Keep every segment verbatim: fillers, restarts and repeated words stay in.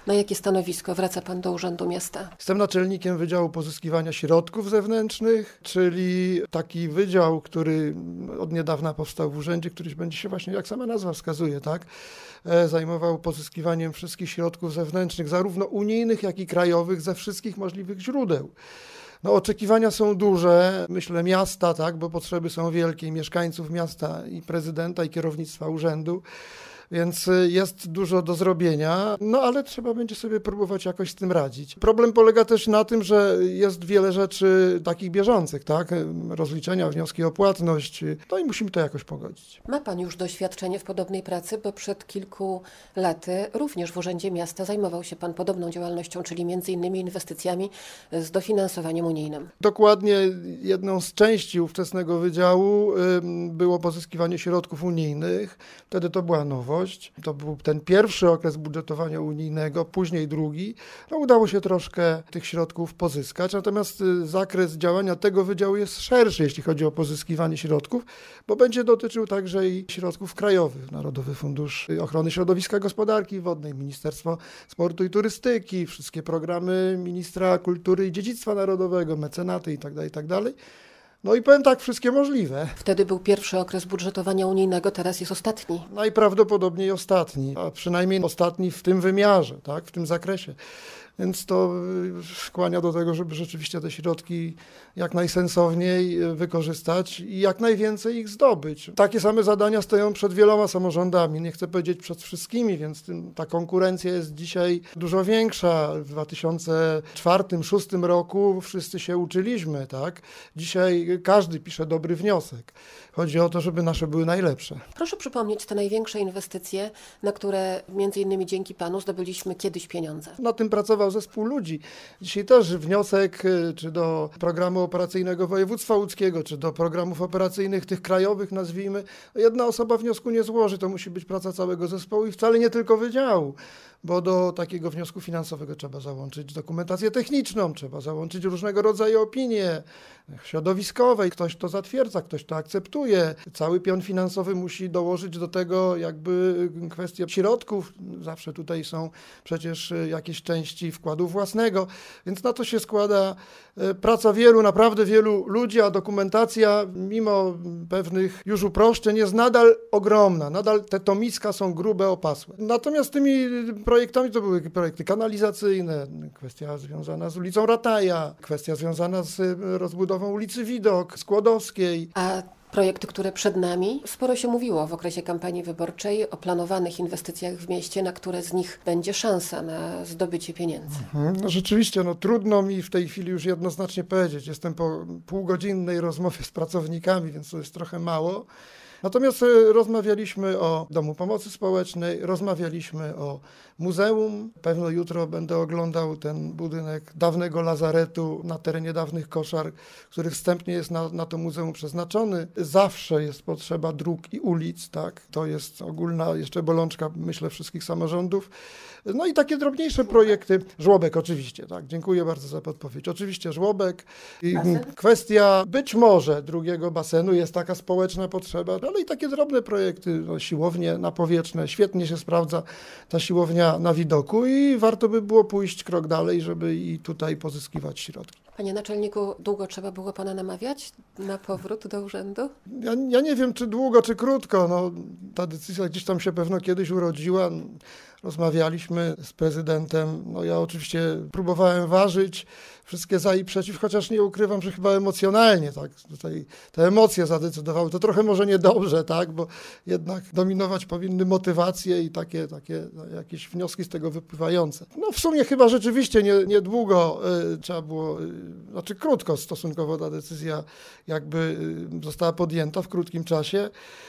Na jakie stanowisko wraca pan do Urzędu Miasta? Jestem naczelnikiem Wydziału Pozyskiwania Środków Zewnętrznych, czyli taki wydział, który od niedawna powstał w urzędzie, który będzie się właśnie, jak sama nazwa wskazuje, tak, zajmował pozyskiwaniem wszystkich środków zewnętrznych, zarówno unijnych, jak i krajowych, ze wszystkich możliwych źródeł. No, oczekiwania są duże, myślę miasta, tak, bo potrzeby są wielkie, i mieszkańców miasta, i prezydenta, i kierownictwa urzędu. Więc jest dużo do zrobienia, no ale trzeba będzie sobie próbować jakoś z tym radzić. Problem polega też na tym, że jest wiele rzeczy takich bieżących, tak? Rozliczenia, wnioski o płatność, no i musimy to jakoś pogodzić. Ma pan już doświadczenie w podobnej pracy, bo przed kilku laty również w Urzędzie Miasta zajmował się pan podobną działalnością, czyli między innymi inwestycjami z dofinansowaniem unijnym. Dokładnie jedną z części ówczesnego wydziału było pozyskiwanie środków unijnych. Wtedy to była nowość. To był ten pierwszy okres budżetowania unijnego, później drugi. No, udało się troszkę tych środków pozyskać, natomiast zakres działania tego wydziału jest szerszy, jeśli chodzi o pozyskiwanie środków, bo będzie dotyczył także i środków krajowych. Narodowy Fundusz Ochrony Środowiska i Gospodarki Wodnej, Ministerstwo Sportu i Turystyki, wszystkie programy Ministra Kultury i Dziedzictwa Narodowego, mecenaty itd., itd. No i powiem tak, wszystkie możliwe. Wtedy był pierwszy okres budżetowania unijnego, teraz jest ostatni. Najprawdopodobniej ostatni, a przynajmniej ostatni w tym wymiarze, tak, w tym zakresie. Więc to skłania do tego, żeby rzeczywiście te środki jak najsensowniej wykorzystać i jak najwięcej ich zdobyć. Takie same zadania stoją przed wieloma samorządami, nie chcę powiedzieć przed wszystkimi, więc tym, ta konkurencja jest dzisiaj dużo większa. W dwa tysiące czwartym, dwa tysiące szóstym roku wszyscy się uczyliśmy, tak? Dzisiaj każdy pisze dobry wniosek. Chodzi o to, żeby nasze były najlepsze. Proszę przypomnieć te największe inwestycje, na które między innymi dzięki panu zdobyliśmy kiedyś pieniądze. Na tym pracował zespół ludzi. Dzisiaj też wniosek czy do programu operacyjnego województwa łódzkiego, czy do programów operacyjnych tych krajowych, nazwijmy, jedna osoba wniosku nie złoży, to musi być praca całego zespołu i wcale nie tylko wydziału, bo do takiego wniosku finansowego trzeba załączyć dokumentację techniczną, trzeba załączyć różnego rodzaju opinie środowiskowe, ktoś to zatwierdza, ktoś to akceptuje. Cały pion finansowy musi dołożyć do tego jakby kwestie środków. Zawsze tutaj są przecież jakieś części wkładu własnego, więc na to się składa praca wielu, naprawdę wielu ludzi, a dokumentacja mimo pewnych już uproszczeń jest nadal ogromna, nadal te tomiska są grube, opasłe. Natomiast tymi projektami to były projekty kanalizacyjne, kwestia związana z ulicą Rataja, kwestia związana z rozbudową ulicy Widok, Skłodowskiej. A projekty, które przed nami, sporo się mówiło w okresie kampanii wyborczej o planowanych inwestycjach w mieście, na które z nich będzie szansa na zdobycie pieniędzy. Mhm. No rzeczywiście, no trudno mi w tej chwili już jednoznacznie powiedzieć. Jestem po półgodzinnej rozmowie z pracownikami, więc to jest trochę mało. Natomiast rozmawialiśmy o Domu Pomocy Społecznej, rozmawialiśmy o muzeum. Pewno jutro będę oglądał ten budynek dawnego lazaretu na terenie dawnych koszar, który wstępnie jest na, na to muzeum przeznaczony. Zawsze jest potrzeba dróg i ulic, tak? To jest ogólna jeszcze bolączka, myślę, wszystkich samorządów. No i takie drobniejsze projekty. Żłobek oczywiście, tak. Dziękuję bardzo za podpowiedź. Oczywiście żłobek. I kwestia być może drugiego basenu, jest taka społeczna potrzeba, ale i takie drobne projekty, no, siłownie napowietrzne. Świetnie się sprawdza ta siłownia na Widoku i warto by było pójść krok dalej, żeby i tutaj pozyskiwać środki. Panie naczelniku, długo trzeba było pana namawiać na powrót do urzędu? Ja, ja nie wiem, czy długo, czy krótko. No, ta decyzja gdzieś tam się pewno kiedyś urodziła. Rozmawialiśmy z prezydentem. No, ja oczywiście próbowałem ważyć wszystkie za i przeciw, chociaż nie ukrywam, że chyba emocjonalnie, tak, tutaj te emocje zadecydowały. To trochę może niedobrze, tak, bo jednak dominować powinny motywacje i takie, takie jakieś wnioski z tego wypływające. No w sumie chyba rzeczywiście nie, niedługo y, trzeba było, y, znaczy krótko stosunkowo ta decyzja jakby y, została podjęta w krótkim czasie.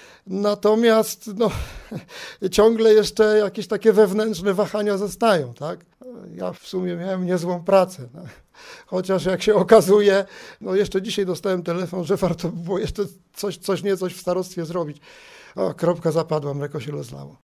Natomiast no, ciągle jeszcze jakieś takie wewnętrzne wahania zostają, tak? Ja w sumie miałem niezłą pracę, no. Chociaż jak się okazuje, no jeszcze dzisiaj dostałem telefon, że warto by było jeszcze coś, coś nie coś w starostwie zrobić. O, kropka zapadła, mleko się rozlało.